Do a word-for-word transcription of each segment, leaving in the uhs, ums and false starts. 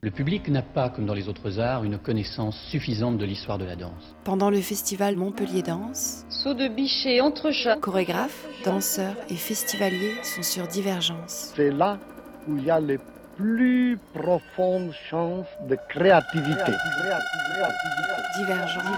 Le public n'a pas, comme dans les autres arts, une connaissance suffisante de l'histoire de la danse. Pendant le festival Montpellier Danse, saut de bichet, entrechats, chorégraphes, danseurs et festivaliers sont sur Divergence. C'est là où il y a les plus profondes chances de créativité. Divergence.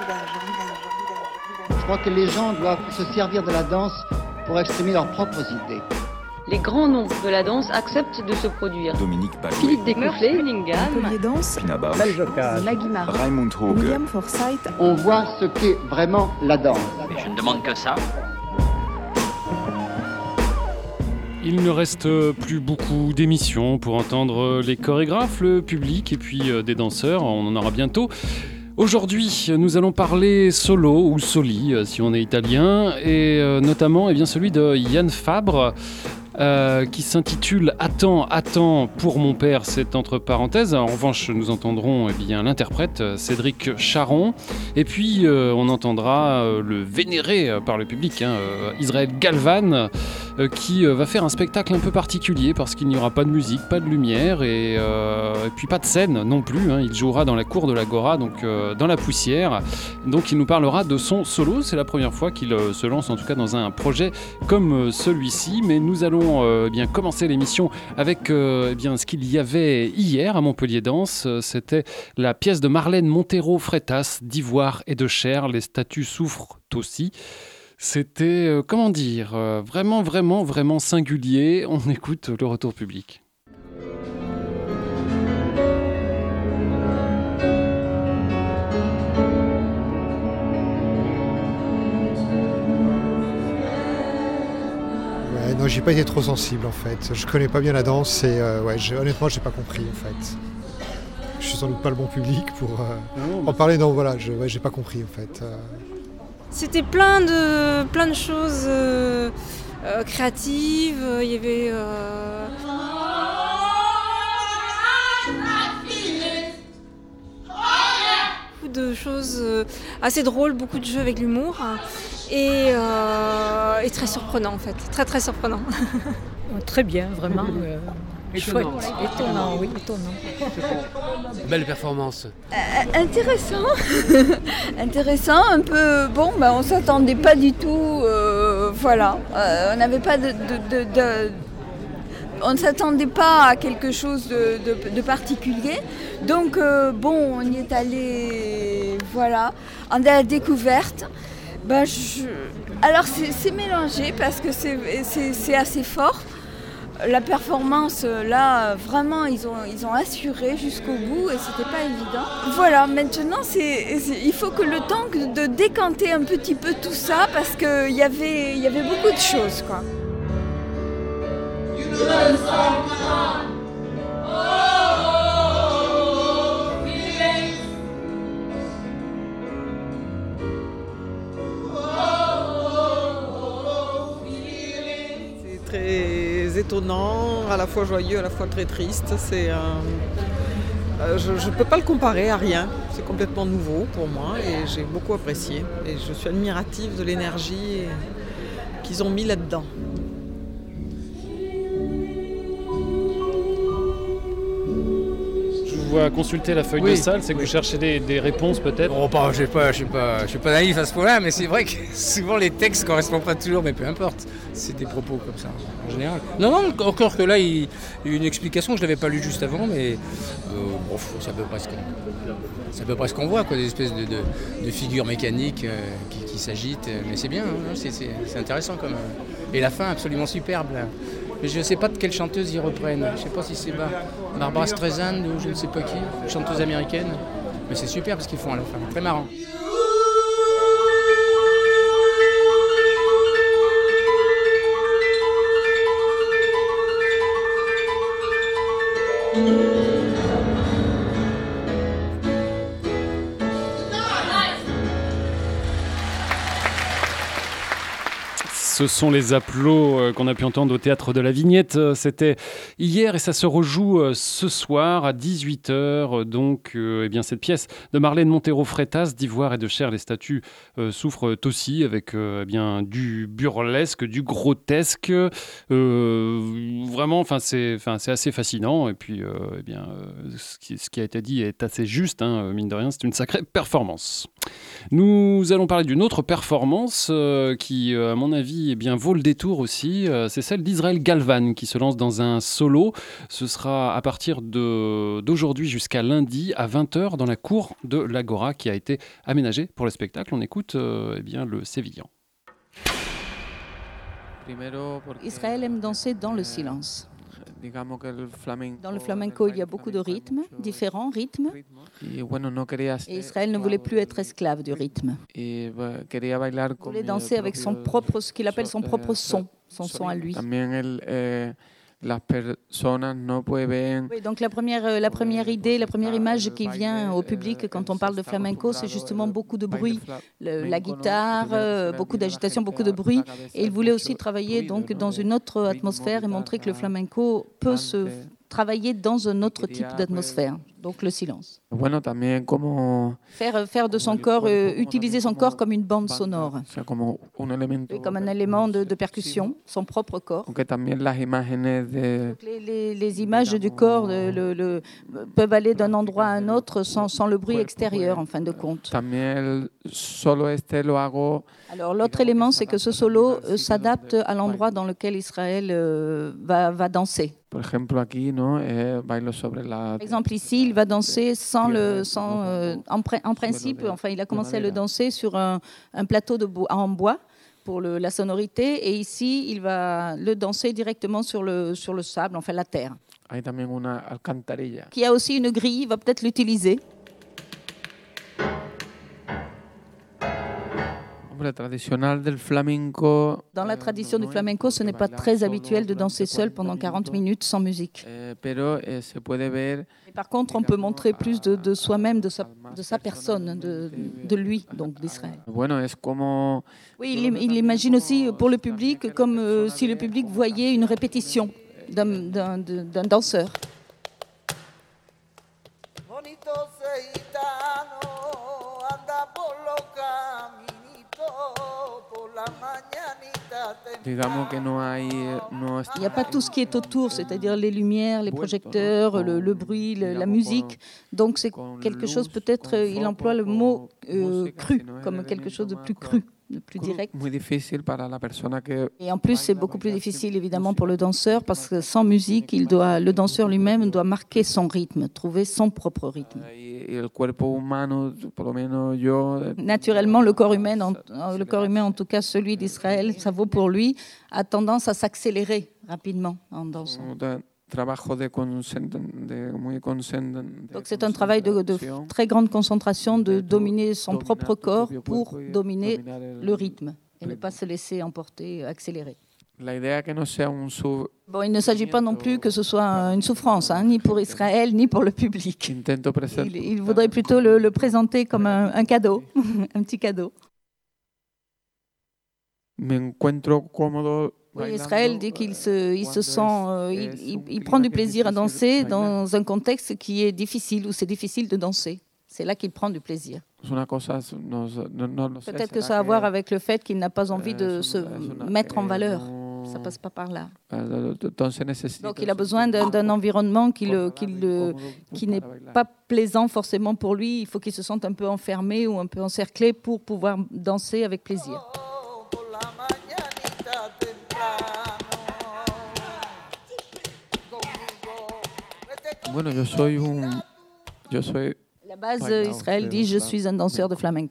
Je crois que les gens doivent se servir de la danse pour exprimer leurs propres idées. Les grands noms de la danse acceptent de se produire. Dominique Balouet, Philippe Descouflé, Cunningham, Montpellier Danse, Pina Bausch, Nagui Marc, Raimund Hoge. William Forsythe. On voit ce qu'est vraiment la danse. Mais je ne demande que ça. Il ne reste plus beaucoup d'émissions pour entendre les chorégraphes, le public et puis des danseurs. On en aura bientôt. Aujourd'hui, nous allons parler solo ou soli, si on est italien, et notamment eh bien, celui de Yann Fabre, euh, qui s'intitule « Attends, attends pour mon père », c'est entre parenthèses. En revanche, nous entendrons eh bien, l'interprète Cédric Charon, et puis euh, on entendra euh, le vénéré par le public, hein, euh, Israël Galvan, euh, qui euh, va faire un spectacle un peu particulier, parce qu'il n'y aura pas de musique, pas de lumière, et, euh, et puis pas de scène non plus. Hein. Il jouera dans la cour de l'Agora, donc euh, dans la poussière. Donc il nous parlera de son solo. C'est la première fois qu'il euh, se lance en tout cas dans un projet comme euh, celui-ci. Mais nous allons euh, bien commencer l'émission avec euh, eh bien, ce qu'il y avait hier à Montpellier Danse. C'était la pièce de Marlène Montero Freitas, d'Ivoire et de chair. Les statues souffrent aussi. C'était, euh, comment dire, euh, vraiment, vraiment, vraiment singulier. On écoute le retour public. Non, j'ai pas été trop sensible en fait. Je connais pas bien la danse et euh, ouais, j'ai, honnêtement, j'ai pas compris en fait. Je suis sans doute pas le bon public pour euh, non, en parler. Non, voilà, je, ouais, j'ai pas compris en fait. Euh... C'était plein de, plein de choses euh, euh, créatives. Il y avait euh... beaucoup de choses euh, assez drôles, beaucoup de jeux avec l'humour. Et, euh, et très surprenant en fait, très très surprenant. Très bien, vraiment. Euh, chouette, étonnant, oui, étonnant. Belle performance. Euh, intéressant, intéressant, un peu, bon, ben, on s'attendait pas du tout, euh, voilà, euh, on n'avait pas de, de, de, de on ne s'attendait pas à quelque chose de, de, de particulier, donc euh, bon, on y est allé, voilà, en la découverte. Ben je... Alors c'est, c'est mélangé parce que c'est, c'est, c'est assez fort. La performance, là, vraiment, ils ont, ils ont assuré jusqu'au bout et c'était pas évident. Voilà, maintenant, c'est, c'est, il faut que le temps de décanter un petit peu tout ça parce qu'il y avait, y avait beaucoup de choses, quoi. Très étonnant, à la fois joyeux, à la fois très triste. C'est, euh, euh, je ne peux pas le comparer à rien. C'est complètement nouveau pour moi et j'ai beaucoup apprécié. Et je suis admirative de l'énergie qu'ils ont mis là-dedans. Je vois consulter la feuille oui, de salle, c'est que oui. Vous cherchez des, des réponses peut-être. Oh, bah, je ne suis, suis pas naïf à ce point-là, mais c'est vrai que souvent les textes ne correspondent pas toujours, mais peu importe. C'est des propos comme ça, en général. Non, non, encore que là, il y a une explication, je ne l'avais pas lu juste avant, mais euh, bon, c'est à peu près ce qu'on, c'est à peu près ce qu'on voit, quoi, des espèces de, de, de figures mécaniques euh, qui, qui s'agitent. Mais c'est bien, hein, c'est, c'est, c'est intéressant quand même. Et la fin, absolument superbe, là. Mais je ne sais pas de quelle chanteuse ils reprennent. Je ne sais pas si c'est Barbara Streisand ou je ne sais pas qui, chanteuse américaine. Mais c'est super parce qu'ils font à la fin. Très marrant. Ce sont les applaudissements qu'on a pu entendre au Théâtre de la Vignette. C'était hier et ça se rejoue ce soir à dix-huit heures. Donc, euh, eh bien, cette pièce de Marlène Montero-Freitas, d'ivoire et de chair, les statues euh, souffrent aussi avec euh, eh bien, du burlesque, du grotesque. Euh, vraiment, enfin, c'est, enfin, c'est assez fascinant. Et puis, euh, eh bien, euh, ce, qui, ce qui a été dit est assez juste, hein, mine de rien, c'est une sacrée performance. Nous allons parler d'une autre performance euh, qui, euh, à mon avis, eh bien, vaut le détour aussi. Euh, c'est celle d'Israël Galvan qui se lance dans un solo. Ce sera à partir de, d'aujourd'hui jusqu'à lundi à vingt heures dans la cour de l'Agora qui a été aménagée pour le spectacle. On écoute euh, eh bien, le Sévillan. Israël aime danser dans le silence. Dans le flamenco, il y a beaucoup de rythmes, différents rythmes. Et Israël ne voulait plus être esclave du rythme. Il voulait danser avec son propre, ce qu'il appelle son propre son, son son à lui. Oui, donc la première, la première idée, la première image qui vient au public quand on parle de flamenco, c'est justement beaucoup de bruit, le, la guitare, beaucoup d'agitation, beaucoup de bruit. Et il voulait aussi travailler donc dans une autre atmosphère et montrer que le flamenco peut se travailler dans un autre type d'atmosphère, donc le silence. Faire, faire de son corps, euh, utiliser son corps comme une bande sonore, et comme un élément de, de percussion, son propre corps. Donc les, les, les images du corps le, le, le, peuvent aller d'un endroit à un autre sans, sans le bruit extérieur, en fin de compte. Alors l'autre élément, c'est que ce solo euh, s'adapte à l'endroit dans lequel Israël euh, va, va danser. Par exemple, ici, il va danser sans le, sans, euh, en, en principe, enfin, il a commencé à le danser sur un, un plateau de bois, en bois pour le, la sonorité, et ici, il va le danser directement sur le, sur le sable, enfin la terre. Qui a aussi une grille, il va peut-être l'utiliser. Dans la tradition du flamenco, ce n'est pas très habituel de danser seul pendant quarante minutes sans musique. Et par contre, on peut montrer plus de, de soi-même, de sa, de sa personne, de, de lui, donc d'Israël. Oui, il, il imagine aussi pour le public comme euh, si le public voyait une répétition d'un, d'un, d'un danseur. Il n'y a pas tout ce qui est autour, c'est-à-dire les lumières, les projecteurs, le, le bruit, le, la musique. Donc c'est quelque chose, peut-être, il emploie le mot euh, cru, comme quelque chose de plus cru, de plus direct. Et en plus, c'est beaucoup plus difficile, évidemment, pour le danseur, parce que sans musique, il doit, le danseur lui-même doit marquer son rythme, trouver son propre rythme. Naturellement, le corps humain, en, le corps humain, en tout cas celui d'Israël, ça vaut pour lui, a tendance à s'accélérer rapidement en dansant. Donc c'est un travail de, de très grande concentration, de dominer son propre corps pour dominer le rythme et ne pas se laisser emporter, accélérer. Bon, il ne s'agit pas non plus que ce soit une souffrance, hein, ni pour Israël, ni pour le public. Il, il voudrait plutôt le, le présenter comme un, un cadeau, un petit cadeau. Oui, Israël dit qu'il se, il se sent, euh, il, il, il prend du plaisir à danser dans un contexte qui est difficile, où c'est difficile de danser. C'est là qu'il prend du plaisir. Peut-être que ça a à voir avec le fait qu'il n'a pas envie de se mettre en valeur. Ça passe pas par là. Donc il a besoin d'un, d'un environnement qui, le, qui, le, qui n'est pas plaisant forcément pour lui. Il faut qu'il se sente un peu enfermé ou un peu encerclé pour pouvoir danser avec plaisir. Bueno, yo soy un, yo soy La base, Israël dit « Je suis un danseur de flamenco ».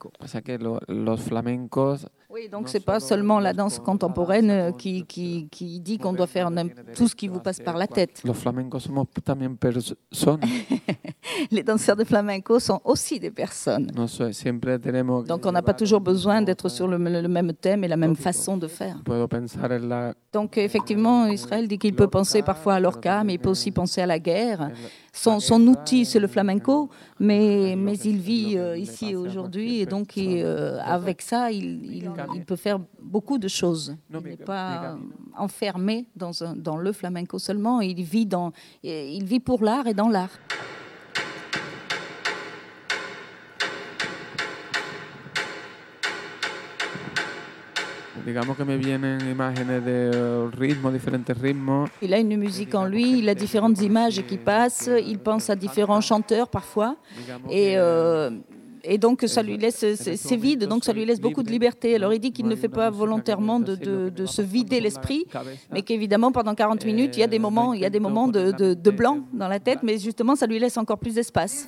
Oui, donc ce n'est pas seulement la danse contemporaine qui, qui, qui dit qu'on doit faire tout ce qui vous passe par la tête. les danseurs de flamenco sont aussi des personnes. No sé, siempre tenemos que Donc on n'a pas toujours besoin d'être sur le, le même thème et la même façon de faire. Puedo pensar en la Donc effectivement, Israël dit qu'il peut penser parfois à l'orca, mais il peut aussi penser à la guerre. Son, son outil, c'est le flamenco, mais, mais il vit euh, ici aujourd'hui et donc il, euh, avec ça, il, il, il peut faire beaucoup de choses. Il n'est pas enfermé dans, un, dans le flamenco seulement, il vit, dans, il vit pour l'art et dans l'art. Digamos que me vienen imágenes de ritmos, diferentes ritmos. Il a une musique en lui, il a différentes images qui passent, il pense à différents chanteurs parfois, et, euh, et donc ça lui laisse, c'est vide, donc ça lui laisse beaucoup de liberté. Alors il dit qu'il ne fait pas volontairement de, de, de se vider l'esprit, mais qu'évidemment pendant quarante minutes, il y a des moments, il y a des moments de, de, de blanc dans la tête, mais justement ça lui laisse encore plus d'espace.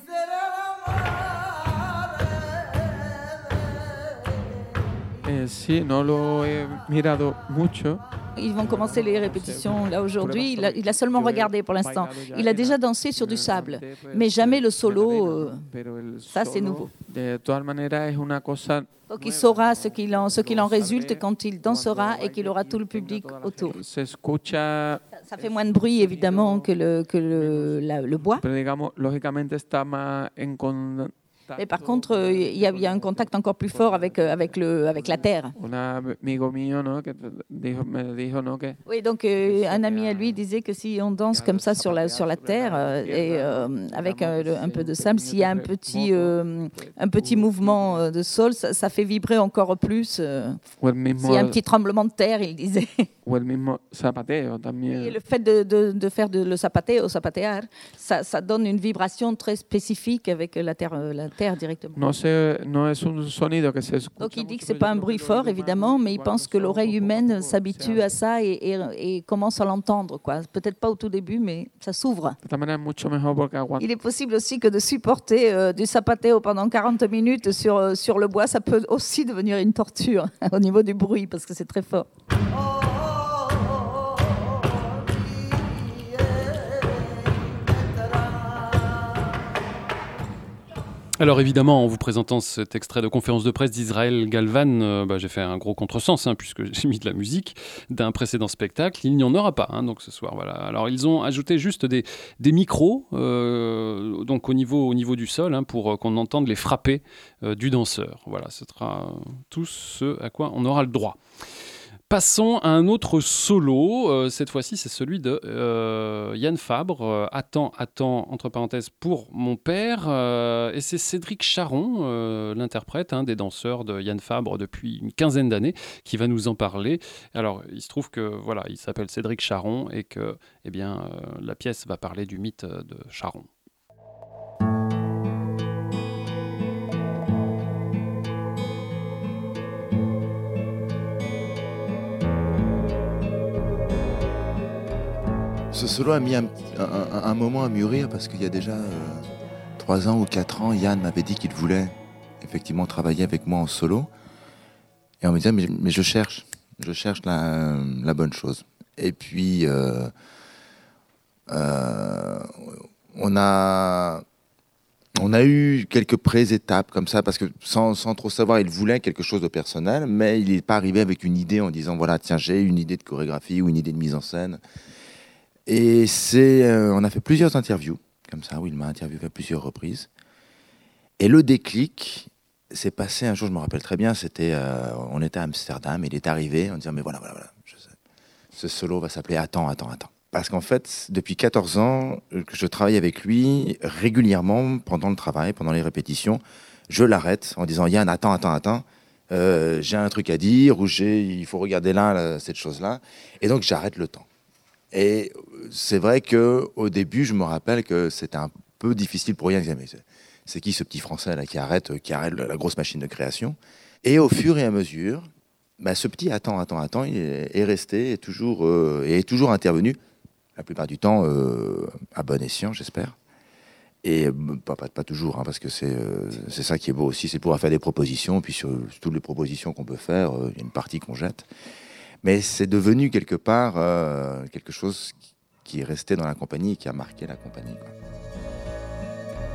Eh, sí, no lo he mirado mucho. Ils vont commencer les répétitions là aujourd'hui. Il a, il a seulement regardé pour l'instant. Il a déjà dansé sur du sable, mais jamais le solo. Euh, ça, c'est nouveau. De todas maneras, es una cosa. Donc il saura ce qu'il en, ce qu'il en résulte quand il dansera et qu'il aura tout le public autour. Se escucha. Ça fait moins de bruit évidemment que le que le, la, le bois. Pero digamos, lógicamente está más en con... Mais par contre, il y, y a un contact encore plus fort avec, avec, le, avec la terre. Oui, donc euh, un ami à lui disait que si on danse comme ça sur la, sur la terre, euh, et euh, avec un, un peu de sable, s'il y a un petit, euh, un petit mouvement de sol, ça, ça fait vibrer encore plus. Euh, s'il y a un petit tremblement de terre, il disait. Ou el mismo zapateo también. Et le fait de, de, de faire de, le zapateo, zapatear, ça, ça donne une vibration très spécifique avec la terre, la terre directement. No sé, no es un sonido que se escucha. Donc il dit que c'est pas un bruit fort évidemment, mais il pense que l'oreille humaine s'habitue à ça et, et, et commence à l'entendre, quoi. Peut-être pas au tout début, mais ça s'ouvre. Il est possible aussi que de supporter euh, du zapateo pendant quarante minutes sur, sur le bois, ça peut aussi devenir une torture au niveau du bruit parce que c'est très fort. Alors évidemment, en vous présentant cet extrait de conférence de presse d'Israël Galvan, euh, bah, j'ai fait un gros contresens, hein, puisque j'ai mis de la musique d'un précédent spectacle. Il n'y en aura pas, hein, donc ce soir. Voilà. Alors ils ont ajouté juste des, des micros, euh, donc au niveau, au niveau du sol, hein, pour qu'on entende les frappés euh, du danseur. Voilà, ce sera tout ce à quoi on aura le droit. Passons à un autre solo, euh, cette fois-ci c'est celui de euh, Yann Fabre, euh, Attends, attends, entre parenthèses, pour mon père, euh, et c'est Cédric Charon, euh, l'interprète, hein, des danseurs de Yann Fabre depuis une quinzaine d'années, qui va nous en parler. Alors il se trouve que voilà, il s'appelle Cédric Charon et que eh bien, euh, la pièce va parler du mythe de Charon. Ce solo a mis un, un, un moment à mûrir parce qu'il y a déjà euh, trois ans ou quatre ans, Yann m'avait dit qu'il voulait effectivement travailler avec moi en solo. Et on me disait, mais, mais je cherche, je cherche la, la bonne chose. Et puis, euh, euh, on, a, on a eu quelques pré-étapes comme ça, parce que sans, sans trop savoir, il voulait quelque chose de personnel, mais il n'est pas arrivé avec une idée en disant, voilà, tiens, j'ai une idée de chorégraphie ou une idée de mise en scène. Et c'est, euh, on a fait plusieurs interviews, comme ça, où il m'a interviewé à plusieurs reprises. Et le déclic s'est passé un jour, je me rappelle très bien, c'était, euh, on était à Amsterdam, il est arrivé en disant, mais voilà, voilà, voilà, je sais, ce solo va s'appeler Attends, attends, attends. Parce qu'en fait, depuis quatorze ans que je travaille avec lui, régulièrement, pendant le travail, pendant les répétitions, je l'arrête en disant, Yann, attends, attends, attends, euh, j'ai un truc à dire, ou j'ai, il faut regarder là, là cette chose-là. Et donc, j'arrête le temps. Et c'est vrai qu'au début, je me rappelle que c'était un peu difficile pour Yann. Mais c'est qui ce petit Français là qui arrête, qui arrête la grosse machine de création? Et au fur et à mesure, bah, ce petit attends, attends, attends, il est, est resté, est toujours, euh, et est toujours intervenu, la plupart du temps euh, à bon escient, j'espère. Et pas, pas, pas toujours, hein, parce que c'est euh, c'est ça qui est beau aussi, c'est pouvoir faire des propositions, puis sur, sur toutes les propositions qu'on peut faire, il euh, y a une partie qu'on jette. Mais c'est devenu quelque part euh, quelque chose qui est resté dans la compagnie et qui a marqué la compagnie, quoi.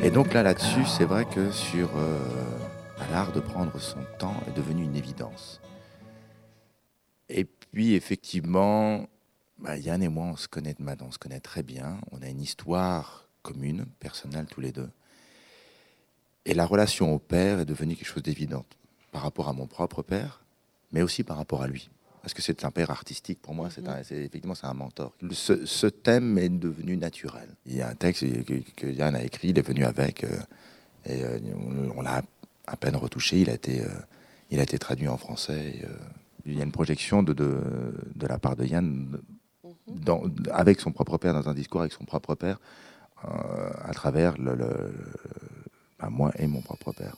Et donc là, là-dessus, c'est vrai que sur euh, l'art de prendre son temps est devenu une évidence. Et puis, effectivement, bah, Yann et moi, on se connaît de maintenant, on se connaît très bien. On a une histoire commune, personnelle, tous les deux. Et la relation au père est devenue quelque chose d'évident par rapport à mon propre père, mais aussi par rapport à lui. Parce que c'est un père artistique, pour moi, c'est un, c'est, effectivement, c'est un mentor. Ce, ce thème est devenu naturel. Il y a un texte que, que Yann a écrit, il est venu avec, euh, et euh, on, on l'a à peine retouché, il a été, euh, il a été traduit en français. Et, euh, il y a une projection de, de, de la part de Yann dans, avec son propre père, dans un discours avec son propre père, euh, à travers le, le, le, bah, moi et mon propre père.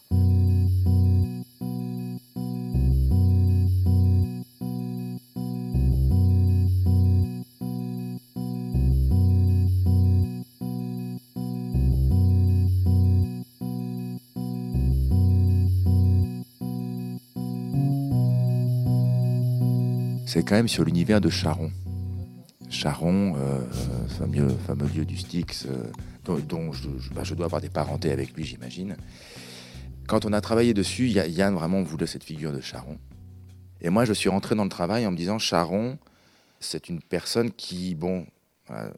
C'est quand même sur l'univers de Charon. Charon, euh, fameux, fameux lieu du Styx, euh, dont, dont je, je, bah, je dois avoir des parentés avec lui, j'imagine. Quand on a travaillé dessus, Yann vraiment voulait cette figure de Charon. Et moi, je suis rentré dans le travail en me disant, Charon, c'est une personne qui, bon, euh,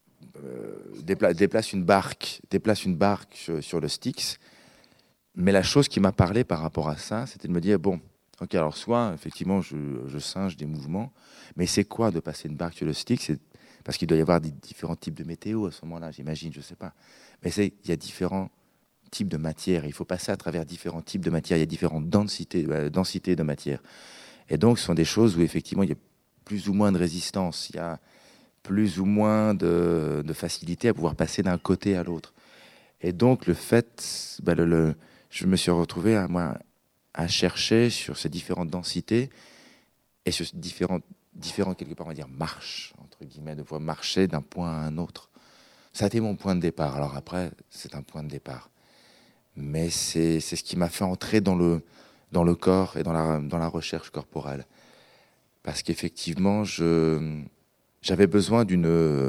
dépla- déplace une barque, déplace une barque sur, sur le Styx. Mais la chose qui m'a parlé par rapport à ça, c'était de me dire, bon, ok, alors soit, effectivement, je, je singe des mouvements, mais c'est quoi de passer une barque sur le Styx? C'est parce qu'il doit y avoir des différents types de météo à ce moment-là, j'imagine, je ne sais pas. Mais c'est, il y a différents types de matières, il faut passer à travers différents types de matières, il y a différentes densités, euh, densités de matières. Et donc, ce sont des choses où, effectivement, il y a plus ou moins de résistance, il y a plus ou moins de, de facilité à pouvoir passer d'un côté à l'autre. Et donc, le fait, bah, le, le, je me suis retrouvé à moi... à chercher sur ces différentes densités et sur différentes, différents, quelque part, on va dire, marches, entre guillemets, de pouvoir marcher d'un point à un autre. Ça a été mon point de départ. Alors après, c'est un point de départ. Mais c'est, c'est ce qui m'a fait entrer dans le, dans le corps et dans la, dans la recherche corporelle. Parce qu'effectivement, je, j'avais besoin d'une,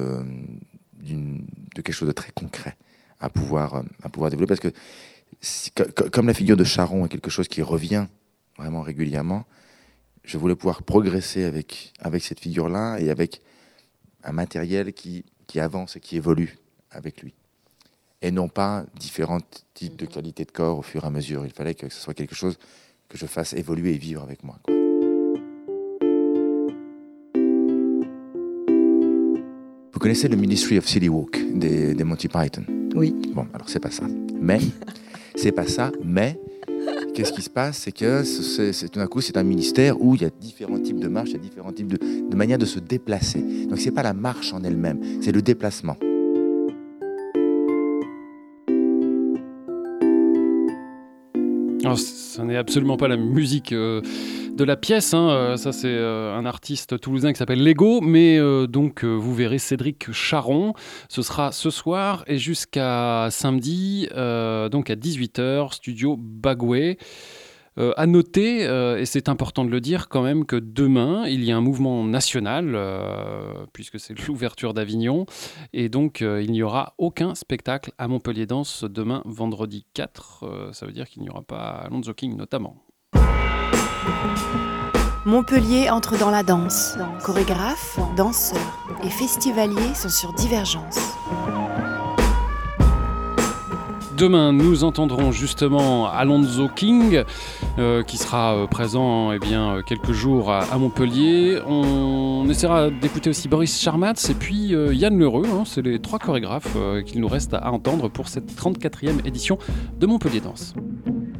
d'une, de quelque chose de très concret à pouvoir, à pouvoir développer. Parce que comme la figure de Charon est quelque chose qui revient vraiment régulièrement, je voulais pouvoir progresser avec, avec cette figure-là et avec un matériel qui, qui avance et qui évolue avec lui. Et non pas différents types de qualités de corps au fur et à mesure. Il fallait que ce soit quelque chose que je fasse évoluer et vivre avec moi, quoi. Vous connaissez le Ministry of City Walk des, des Monty Python? Oui. Bon, alors c'est pas ça. Mais... C'est pas ça, mais qu'est-ce qui se passe? C'est que c'est, c'est, tout d'un coup, c'est un ministère où il y a différents types de marches, il y a différents types de, de manières de se déplacer. Donc c'est pas la marche en elle-même, c'est le déplacement. Alors, ce n'est absolument pas la musique euh, de la pièce, hein. euh, ça c'est euh, un artiste toulousain qui s'appelle Lego, mais euh, donc euh, vous verrez Cédric Charon, ce sera ce soir et jusqu'à samedi, euh, donc à dix-huit heures, studio Bagoué. Euh, à noter, euh, et c'est important de le dire quand même, que demain, il y a un mouvement national, euh, puisque c'est l'ouverture d'Avignon, et donc euh, il n'y aura aucun spectacle à Montpellier Danse demain, vendredi quatre. Euh, ça veut dire qu'il n'y aura pas Alonso King notamment. Montpellier entre dans la danse. Chorégraphes, danseurs et festivaliers sont sur Divergence. Demain, nous entendrons justement Alonso King, euh, qui sera euh, présent eh bien, quelques jours à, à Montpellier. On essaiera d'écouter aussi Boris Charmatz et puis euh, Yann Lheureux. Hein, c'est les trois chorégraphes euh, qu'il nous reste à entendre pour cette trente-quatrième édition de Montpellier Danse.